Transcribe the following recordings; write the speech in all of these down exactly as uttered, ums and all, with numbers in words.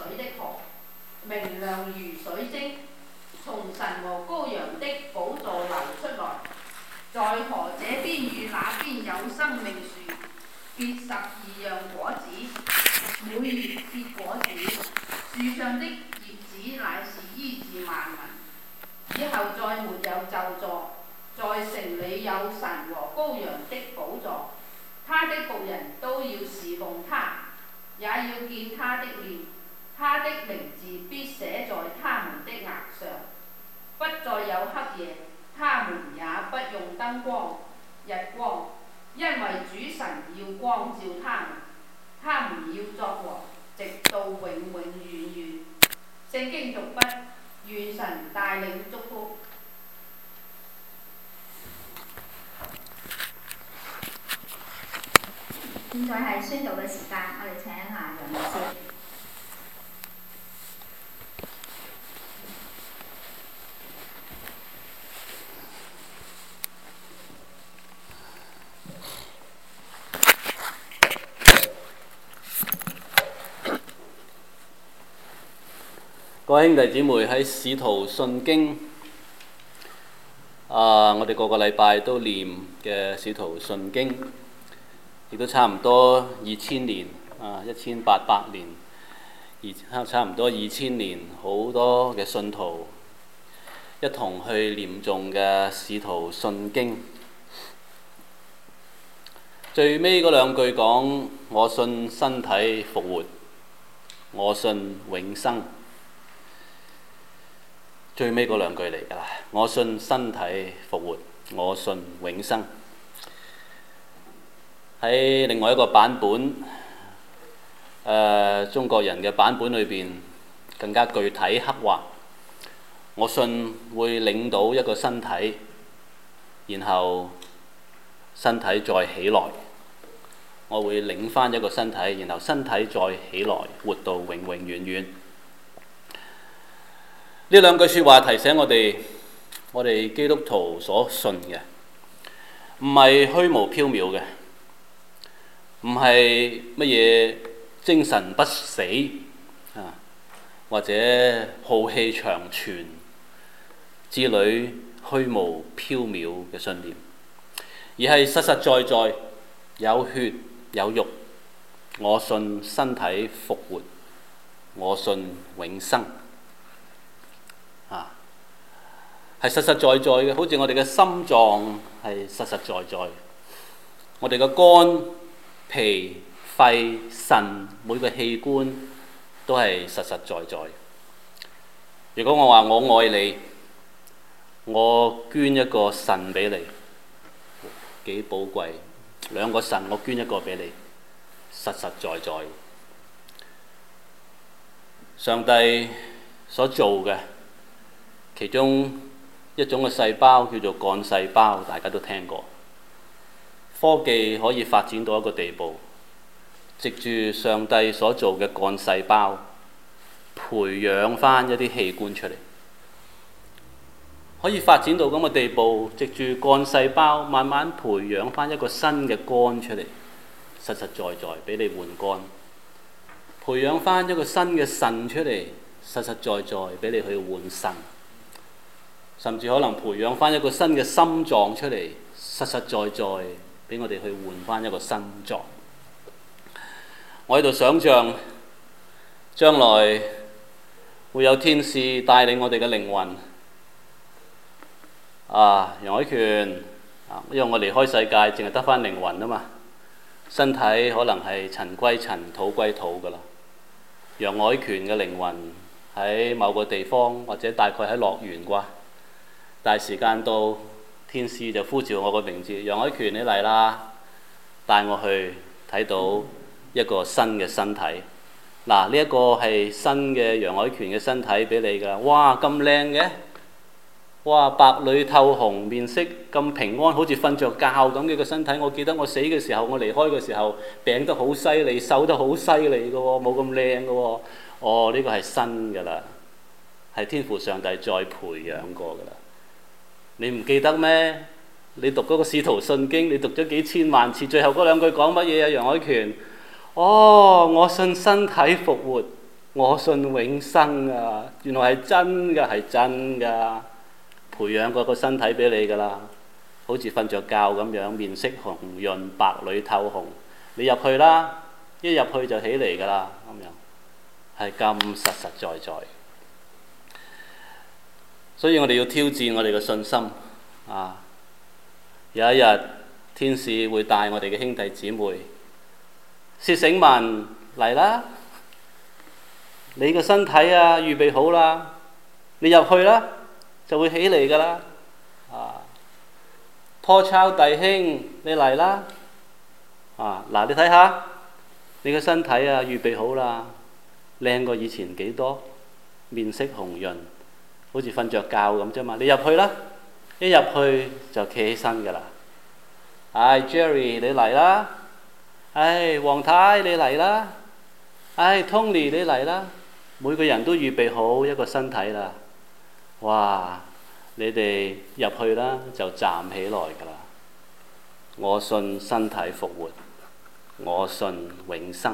水的河，明亮如水晶，從神和羔羊的寶座流出來。在河這邊與那邊有生命樹，結十二樣果子，每月結果子。樹上的葉子乃是醫治萬民。以後再沒有咒詛，在城裏有神和羔羊的寶座，他的僕人都要侍奉他，也要見他的面，他的名字必寫在他們的額上。不再有黑夜，他們也不用燈光、日光，因為主神要光照他們，他們要作王，直到永永遠遠。聖經讀畢，願神帶領祝福。 現在係宣道嘅時間，我哋請下楊牧師。 各位兄弟姊妹，喺《使徒信經》啊，我哋個個禮拜都念嘅《使徒信經》，亦都差唔多二千年啊，一千八百年，而差唔多二千年，好多嘅信徒一同去念誦嘅《使徒信經》。最尾嗰兩句講：我信身體復活，我信永生。最尾嗰兩句嚟㗎啦！我信身體復活，我信永生。喺另外一個版本，誒、呃、中國人嘅版本裏邊更加具體刻畫。我信會領到一個身體，然後身體再起來。我會領返一個身體，然後身體再起來，活到永永遠遠。呢兩句説話提醒我哋，我哋基督徒所信嘅唔係虛無縹緲嘅，唔係乜嘢精神不死啊，或者浩氣長存之類虛無縹緲嘅信念，而係實實在在有血有肉。我信身體復活，我信永生。啊，係實實在在嘅，好似我哋嘅心臟係實實在在，我哋嘅肝、脾、肺、腎每個器官都係實實在在。如果我話我愛你，我捐一個腎俾你，幾寶貴，兩個腎我捐一個俾你，實實在在。上帝所做嘅其中一種嘅細胞叫做幹細胞，大家都聽過。科技可以發展到一個地步，藉住上帝所做嘅幹細胞，培養返一啲器官出嚟。可以發展到咁嘅地步，藉住幹細胞慢慢培養返一個新嘅肝出嚟，實實在在俾你換肝。培養返一個新嘅腎出嚟，實實在在俾你去換腎。甚至可能培養翻一個新嘅心臟出嚟，實實在在俾我哋去換翻一個心臟。我喺度想像將來會有天使帶領我哋嘅靈魂。啊，楊海權啊，因為我離開世界，淨係得翻靈魂啊嘛，身體可能係塵歸塵，土歸土噶啦。楊海權嘅靈魂喺某個地方，或者大概喺樂園啩。但係時間到，天使就呼召我個名字，楊海權你嚟啦，帶我去睇到一個新嘅身體。嗱，呢一個係新嘅楊海權嘅身體俾你㗎。哇，咁靚嘅！哇，白裏透紅，面色咁平安，好似瞓着覺咁嘅個身體。我記得我死嘅時候，我離開嘅時候，病得好犀利，瘦得好犀利㗎喎，冇咁靚㗎喎。哦，呢個係新㗎啦，係天父上帝再培養過㗎啦。你唔記得咩？你讀嗰個《使徒信經》，你讀咗幾千萬次，最後嗰兩句講乜嘢啊？楊海權，哦，我信身體復活， 我信永生啊！原來係真㗎，係真㗎，培養過個身體俾你㗎啦，好似瞓着覺咁樣，面色紅潤，白裏透紅。你入去啦，一入去就起嚟㗎啦，咁樣係咁實實在在。所以我哋要挑戰我哋嘅信心啊！有一日天使會帶我哋嘅兄弟姊妹，薛醒文嚟啦！你嘅身體啊，預備好啦，你入去啦，就會起嚟㗎啦。啊，破抄弟兄，你嚟啦！啊，嗱，你睇下，你嘅身體啊，預備好啦，靚過以前幾多，面色紅潤，好似瞓着覺咁啫嘛。你入去啦，一入去就企起身㗎啦。唉 ，Jerry 你嚟啦！唉，黃太你嚟啦！唉 ，Tony 你嚟啦！每個人都預備好一個身體啦。哇！你哋入去啦，就站起來㗎啦。我信身體復活，我信永生。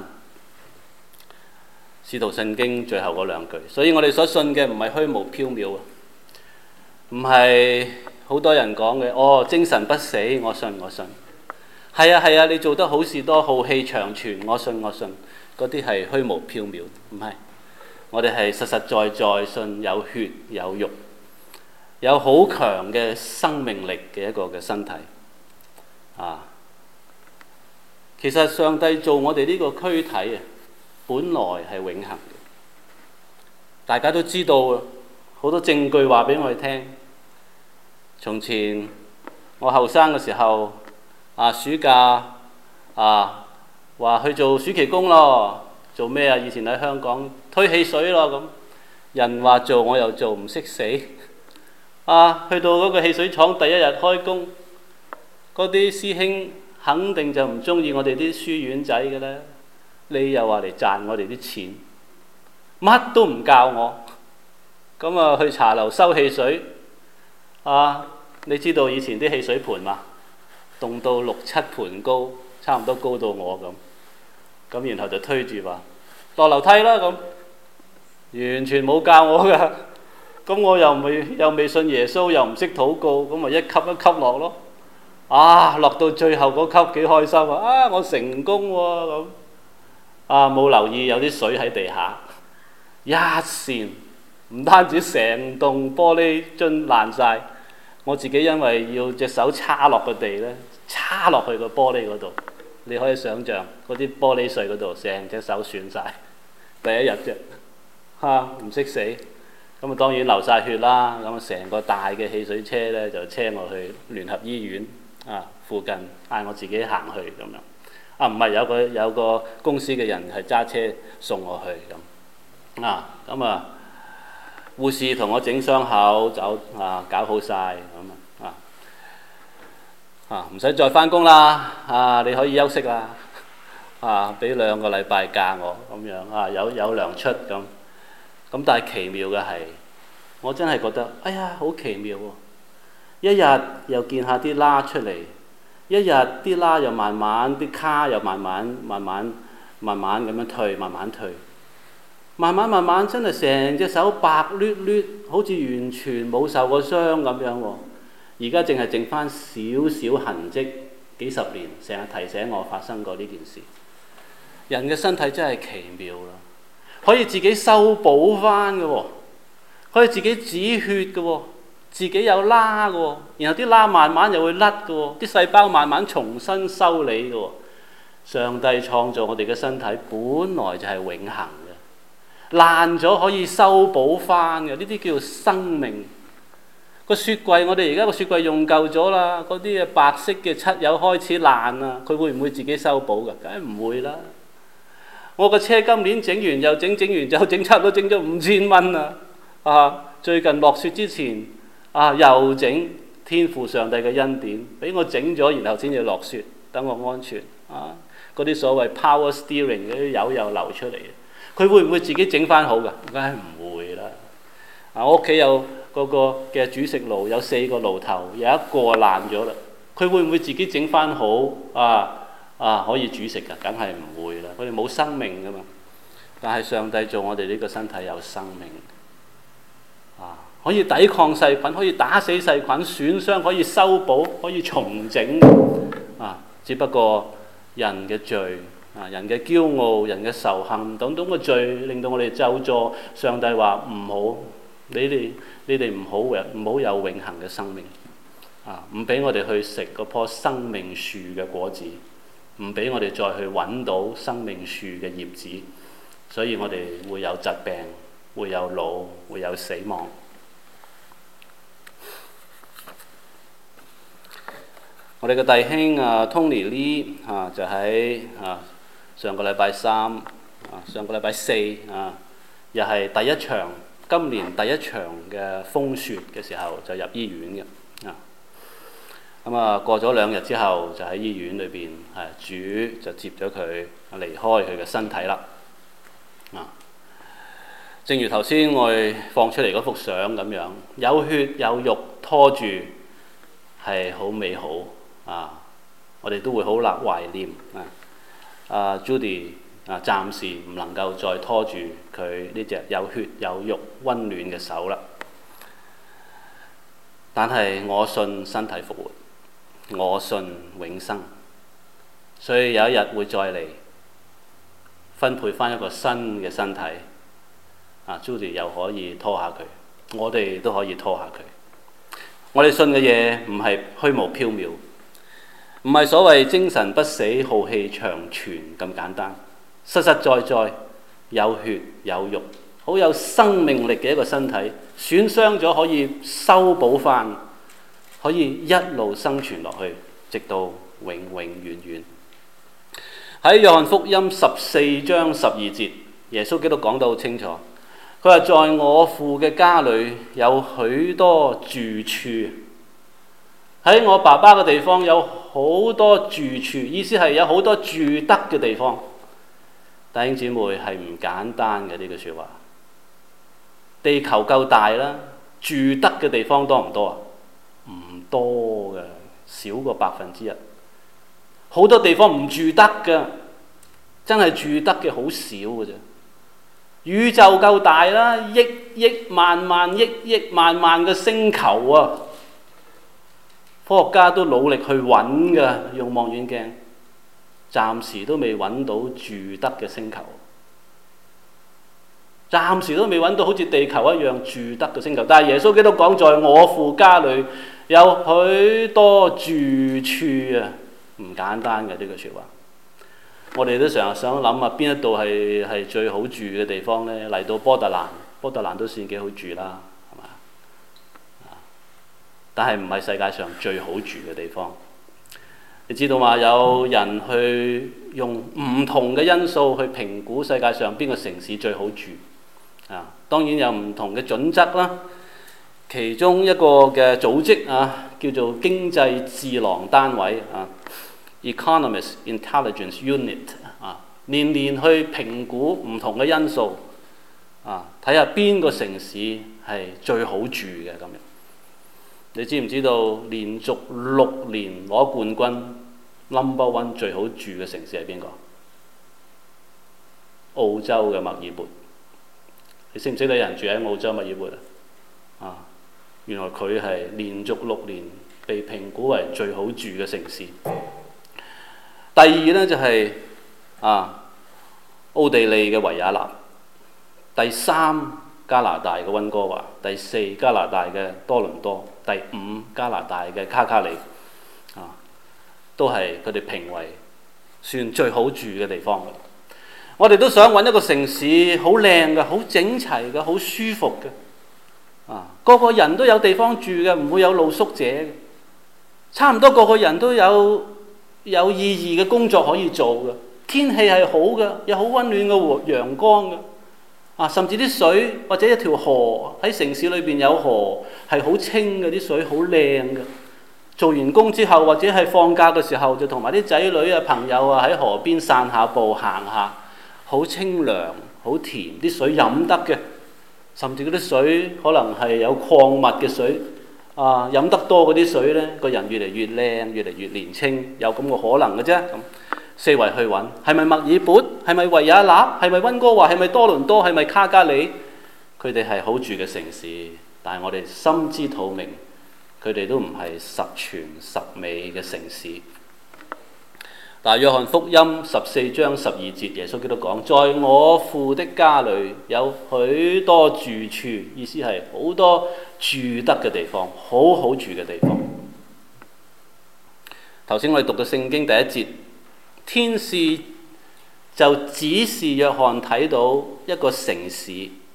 使徒信經最後嗰兩句，所以我哋所信嘅唔係虛無縹緲啊，唔係好多人講嘅哦，精神不死，我信我信。係啊係啊，你做得好事多，浩氣長存，我信我信。嗰啲係虛無縹緲，唔係。我哋係實實在在信有血有肉，有好強嘅生命力嘅一個嘅身體啊！其實上帝做我哋呢個軀體啊，本來係永恆嘅。大家都知道好多證據話俾我哋聽。從前我後生嘅時候啊，暑假啊話去做暑期工咯。做咩啊？以前喺香港推汽水咯，咁人話做我又做，唔識死啊！去到嗰個汽水廠第一日開工，嗰啲師兄肯定就唔中意我哋啲書院仔嘅啦。你又話嚟賺我哋啲錢，乜都唔教我，咁啊去茶樓收汽水啊！你知道以前啲汽水盤嘛，凍到六七盤高，差唔多高到我咁。咁然後就推住話落樓梯啦，咁完全冇教我㗎。咁我又未又未信耶穌，又唔識禱告，咁咪一級一級落咯。啊，落到最後嗰級幾開心啊！啊，我成功喎，咁啊冇留意有啲水喺地下，一線唔單止成棟玻璃樽爛晒，我自己因為要隻手叉落個地咧，叉落去個玻璃嗰度。你可以想像嗰啲玻璃碎嗰度，成隻手損晒。第一日啫，嚇唔識死，咁啊當然流晒血啦。咁啊成個大嘅汽水車咧就車我去聯合醫院啊附近，嗌我自己行去咁樣。啊唔係有個有個公司嘅人係揸車送我去咁。啊咁啊護士同我整傷口，走啊搞好晒咁啊。啊！唔使再返工啦，啊！你可以休息啦，啊！俾兩個禮拜假我咁樣啊，有有糧出咁。咁但係奇妙嘅係，我真係覺得，哎呀，好奇妙喎！一日又見下啲疤出嚟，一日啲疤又慢慢，啲卡又慢慢、慢慢、慢慢咁樣退，慢慢退，慢慢慢慢真係成隻手白捋捋，好似完全冇受過傷咁樣喎。而家淨係剩翻少少痕跡，幾十年成日提醒我發生過呢件事。人嘅身體真係奇妙啦，可以自己修補翻嘅喎，可以自己止血嘅喎，自己有疤嘅喎，然後啲疤慢慢又會甩嘅喎，啲細胞慢慢重新修理嘅喎。上帝創造我哋嘅身體本來就係永恆嘅，爛咗可以修補翻嘅，呢啲叫做生命。個雪櫃，我哋而家個雪櫃用夠咗啦，嗰啲白色嘅漆油開始爛啦，佢會唔會自己修補㗎？梗係唔會啦。我個車今年整完又整，整完就整，差唔多整咗五千蚊啦。啊，最近落雪之前啊又整，天父上帝嘅恩典，俾我整咗，然後先至落雪，等我安全啊。嗰啲所謂 power steering 嗰啲油又流出嚟，佢會唔會自己整翻好㗎？梗係唔會啦。啊，我屋企有嗰個嘅煮食爐，有四個爐頭，有一個爛咗啦。佢會唔會自己整翻好啊？啊，可以煮食㗎？梗係唔會啦。佢哋冇生命㗎嘛。 但係上帝做我哋呢個身體有生命，啊，可以抵抗細菌，可以打死細菌，損傷可以修補，可以重整。啊，只不過人嘅罪，啊，人嘅驕傲，人嘅仇恨等等嘅罪，令到我哋咒詛。上帝話唔好，你哋你哋唔好唔好有永恆嘅生命。啊，唔俾我哋去食嗰棵生命樹嘅果子，唔俾我哋再去揾到生命樹嘅葉子，所以我哋會有疾病，會有老，會有死亡。我哋嘅弟兄啊 Tony Lee 啊，就喺啊上個禮拜三啊上個禮拜四啊，又係第一場今年第一場嘅風雪嘅時候就入醫院嘅啊。咁啊，過咗兩日之後，就喺醫院裏邊，係主就接咗佢離開佢嘅身體啦。啊，正如頭先我哋放出嚟嗰幅相咁樣，有血有肉拖住，係好美好啊！我哋都會好難懷念啊。啊 Judy 啊，暫時唔能夠再拖住佢呢隻有血有肉溫暖嘅手啦。但係我信身體復活。我信永生，所以有一日會再嚟分配翻一個新嘅身體。啊 Judy 又可以拖下佢，我哋都可以拖下佢。我哋信嘅嘢唔係虛無縹緲，唔係所謂精神不死、浩氣長存咁簡單。實實在在有血有肉，好有生命力嘅一個身體，損傷咗可以修補翻。可以一路生存落去，直到永永遠遠。喺約翰福音十四章十二節，耶穌基督講得好清楚，佢話：在我父嘅家裏有許多住處，喺我爸爸嘅地方有好多住處，意思係有好多住得嘅地方。弟兄姊妹，係唔簡單嘅呢句説話。地球夠大啦，住得嘅地方多唔多啊？唔多嘅，少過百分之一。好多地方唔住得嘅，真係住得嘅好少嘅啫。宇宙夠大啦，億億萬萬億億萬萬嘅星球啊！科學家都努力去揾㗎，用望遠鏡，暫時都未揾到住得嘅星球。暫時都未揾到好似地球一樣住得嘅星球。但係耶穌基督講，在我父家裏有許多住處啊，唔簡單嘅呢句説話。我哋都成日想諗啊，邊一度係係最好住嘅地方呢？嚟到波特蘭，波特蘭都算幾好住啦，係嘛？但係唔係世界上最好住嘅地方。你知道嘛？有人去用唔同嘅因素去評估世界上邊個城市最好住啊？當然有唔同嘅準則啦。其中一個嘅組織啊，叫做經濟智囊單位啊 （Economist Intelligence Unit） 啊，年年去評估唔同嘅因素啊，睇下邊個城市係最好住嘅咁樣。你知唔知道連續六年攞冠軍 number one 最好住嘅城市係邊個？澳洲嘅墨爾本。你識唔識有人住喺澳洲墨爾本啊？啊！原來佢係連續六年被評估為最好住嘅城市。第二呢，就係、是、啊奧地利嘅維也納，第三加拿大嘅溫哥華，第四加拿大嘅多倫多，第五加拿大嘅卡卡里，啊，都係佢哋評為算最好住嘅地方。我哋都想揾一個城市好靚嘅、好整齊嘅、好舒服嘅。啊！個個人都有地方住嘅，唔會有露宿者嘅。差唔多個個人都有有意義嘅工作可以做嘅。天氣係好嘅，有好溫暖嘅陽光嘅。啊，甚至啲水或者一條河喺城市裏邊有河係好清嘅，啲水好靚嘅。做完工之後或者係放假嘅時候，就同埋啲仔女啊、朋友啊喺河邊散下步、行下，好清涼、好甜，啲水飲得嘅。甚至嗰啲水可能係有礦物嘅水，啊，飲得多嗰啲水呢，個人越嚟越靚，越嚟越年輕，有咁嘅可能嘅啫。咁四圍去揾，係咪墨爾本？係咪維也納？係咪溫哥華？係咪多倫多？係咪卡加里？佢哋係好住嘅城市，但係我哋心知肚明，佢哋都唔係十全十美嘅城市。但係約翰福音十四章十二節，耶穌基督講：在我父的家裏有許多住處，意思係好多住得嘅地方，好好住嘅地方。頭先我哋讀嘅聖經第一節，天使就指示約翰睇到一個城市，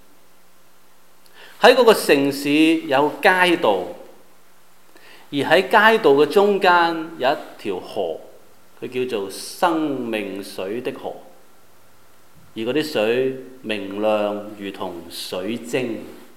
喺嗰個城市有街道，而喺街道嘅中間有一條河。佢叫做生命水的河，而嗰啲水明亮如同水晶，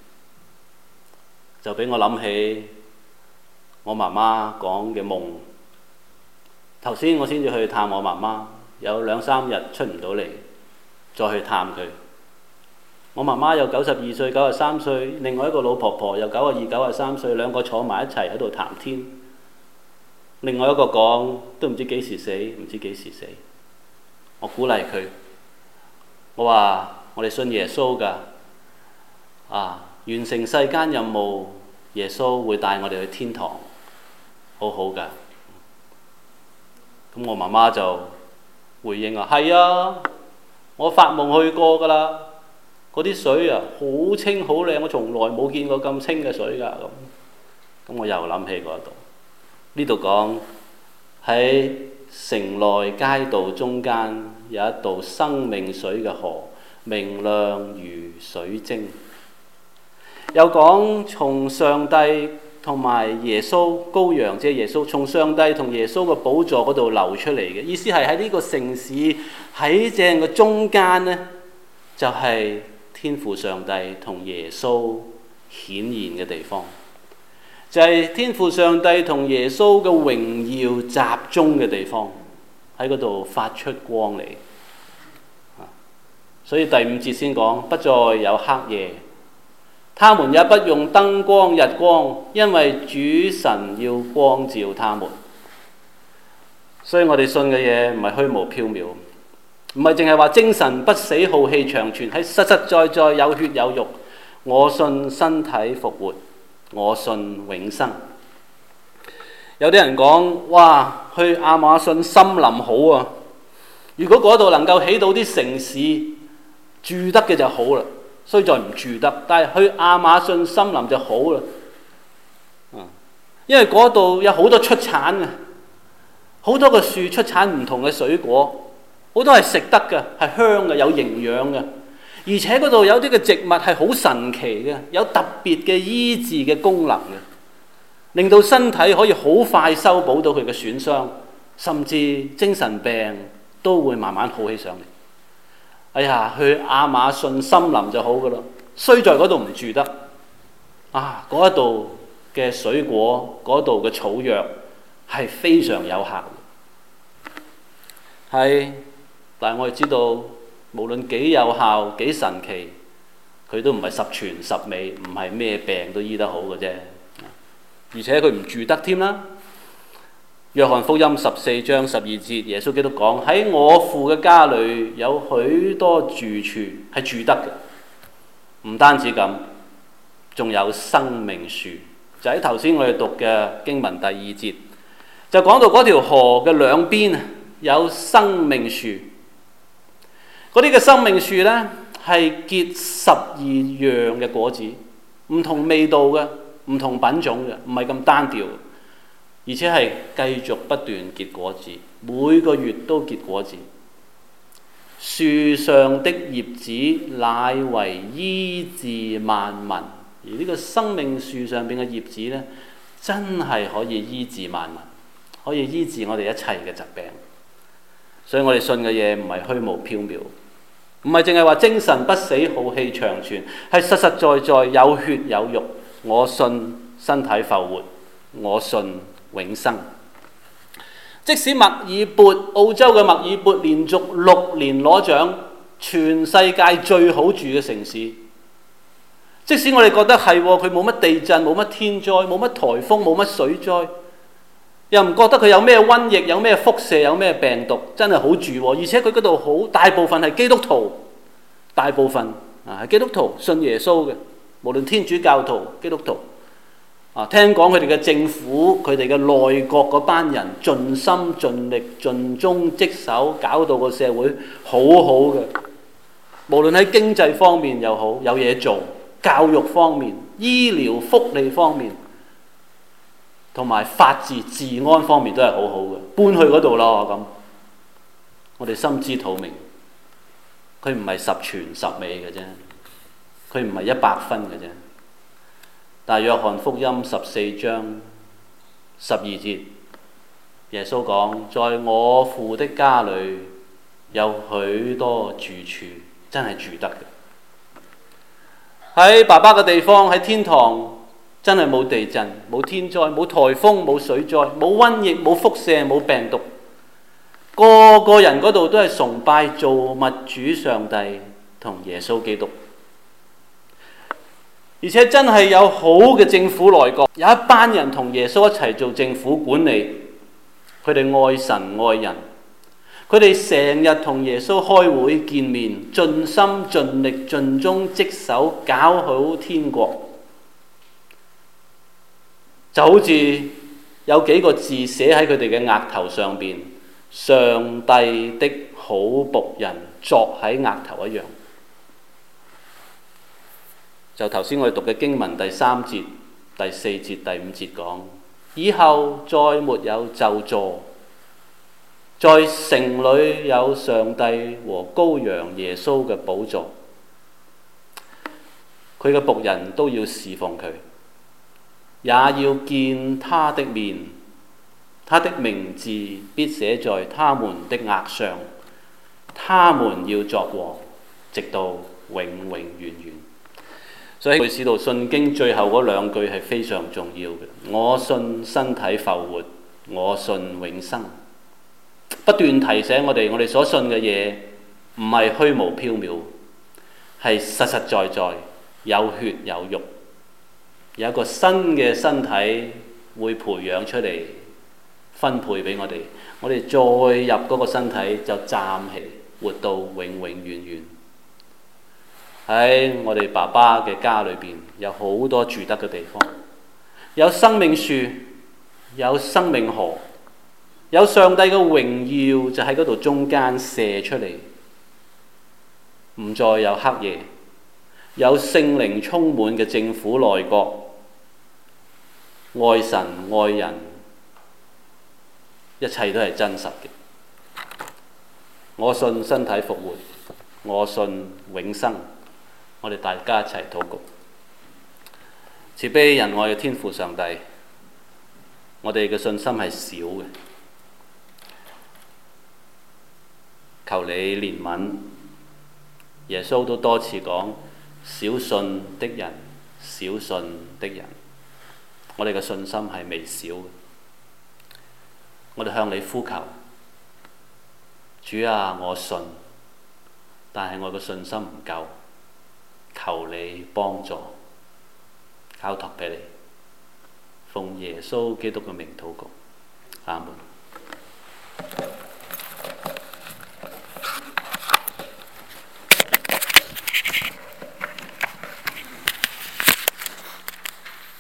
就俾我諗起我媽媽講嘅夢。頭先我先至去探我媽媽，有兩三日出唔到嚟，再去探佢。我媽媽有九十二歲、九十三歲，另外一個老婆婆有九十二、九十三歲，兩個坐埋一齊喺度談天。另外一個講都唔知幾時死，唔知幾時死。我鼓勵佢，我話我哋信耶穌㗎，啊，完成世間任務，耶穌會帶我哋去天堂，好好㗎。咁我媽媽就回應話：係啊，我發夢去過㗎啦，嗰啲水啊好清好靚，我從來冇見過咁清嘅水㗎。咁咁我又諗起嗰度。呢度講喺城內街道中間有一道生命水嘅河，明亮如水晶。又講從上帝同埋耶穌羔羊，即係耶穌，從上帝同耶穌嘅寶座嗰度流出嚟嘅。意思係喺呢個城市喺正嘅中間呢，就係天父上帝同耶穌顯現嘅地方。就係天父上帝同耶穌嘅榮耀集中嘅地方，喺嗰度發出光嚟。所以第五節先講，不再有黑夜，他們也不用燈光日光，因為主神要光照他們。所以我哋信嘅嘢唔係虛無縹緲，唔係淨係話精神不死浩氣長存，係實實在在有血有肉。我信身體復活，我信永生。有啲人講：哇，去亞馬遜森林好啊！如果嗰度能夠起到啲城市，住得嘅就好啦。雖在唔住得，但係去亞馬遜森林就好啦。因為嗰度有好多出產嘅，好多個樹出產唔同嘅水果，好多係食得嘅，係香嘅，有營養嘅。而且嗰度有啲嘅植物係好神奇嘅，有特別嘅醫治嘅功能嘅，令到身體可以好快修補到佢嘅損傷，甚至精神病都會慢慢好起上嚟。哎呀，去亞馬遜森林就好噶啦，雖在嗰度唔住得，啊，嗰度嘅水果，嗰度嘅草藥係非常有效嘅。係，但係我哋知道，無論幾有效幾神奇，佢都唔係十全十美，唔係咩病都醫得好嘅啫。而且佢唔住得添啦。約翰福音十四章十二節，耶穌基督講：喺我父嘅家裏有許多住處，係住得嘅。唔單止咁，仲有生命樹。就喺頭先我哋讀嘅經文第二節，就講到嗰條河嘅兩邊有生命樹。嗰啲嘅生命樹呢，係結十二樣嘅果子，唔同味道嘅，唔同品種嘅，唔係咁單調，而且係繼續不斷結果子，每個月都結果子。樹上的葉子乃為醫治萬民，而呢個生命樹上邊嘅葉子呢，真係可以醫治萬民，可以醫治我哋一切嘅疾病。所以我哋信嘅嘢唔係虛無縹緲。唔係淨係話精神不死浩氣長存，係實實在在有血有肉。我信身體復活，我信永生。即使墨爾本澳洲嘅墨爾本連續六年攞獎，全世界最好住嘅城市。即使我哋覺得係佢冇乜地震，冇乜天災，冇乜颱風，冇乜水災， 又唔覺得佢有咩瘟疫、有咩輻射、有咩病毒，真係好住喎。而且佢嗰度好大部分係基督徒，大部分啊係基督徒信耶穌嘅，無論天主教徒、基督徒啊。聽講佢哋嘅政府、佢哋嘅內閣嗰班人盡心盡力、盡忠職守，搞到個社會好好嘅。無論喺經濟方面又好，有嘢做；教育方面、醫療福利方面，同埋法治治安方面都係好好嘅。搬去嗰度咯咁，我哋心知肚明，佢唔係十全十美嘅啫，佢唔係一百分嘅啫。但係約翰福音十四章十二節，耶穌講：在我父的家裏有許多住處，真係住得嘅。喺爸爸嘅地方，喺天堂，真係冇地震、冇天災、冇颱風、冇水災、冇瘟疫、冇輻射、冇病毒。個個人嗰度都係崇拜造物主上帝同耶穌基督。而且真係有好嘅政府內閣，有一班人同耶穌一齊做政府管理，佢哋愛神愛人，佢哋成日同耶穌開會見面，盡心盡力盡忠職守，搞好天國。就好似有幾個字寫喺佢哋嘅額頭上邊：上帝的好僕人，作喺額頭一樣。就頭先我哋讀嘅經文第三節、第四節、第五節講，以後再沒有咒詛，在城裏有上帝和羔羊耶穌嘅寶座，佢嘅僕人都要侍奉佢，也要見他的面，他的名字必寫在他們的額上，他們要作王，直到永永遠遠。所以《使徒信經》最後嗰兩句係非常重要嘅。我信身體復活，我信永生。不斷提醒我哋，我哋所信嘅嘢唔係虛無縹緲，係實實在在有血有肉，有一個新嘅身體會培養出嚟，分配俾我哋。我哋再入嗰個身體就站起，活到永永遠遠。喺我哋爸爸嘅家裏邊，有好多住得嘅地方，有生命樹，有生命河，有上帝嘅榮耀就喺嗰度中間射出嚟，唔再有黑夜，有聖靈充滿嘅政府內閣，愛神愛人，一切都係真實嘅。我信身體復活，我信永生。我哋大家一齊禱告。慈悲仁愛嘅天父上帝，我哋嘅信心係少嘅，求你憐憫。耶穌都多次講：小信的人，小信的人。我哋嘅信心係微小嘅，我哋向你呼求，主啊，我信，但係我嘅信心唔夠。求你幫助，交託俾你，奉耶穌基督嘅名禱告，阿門。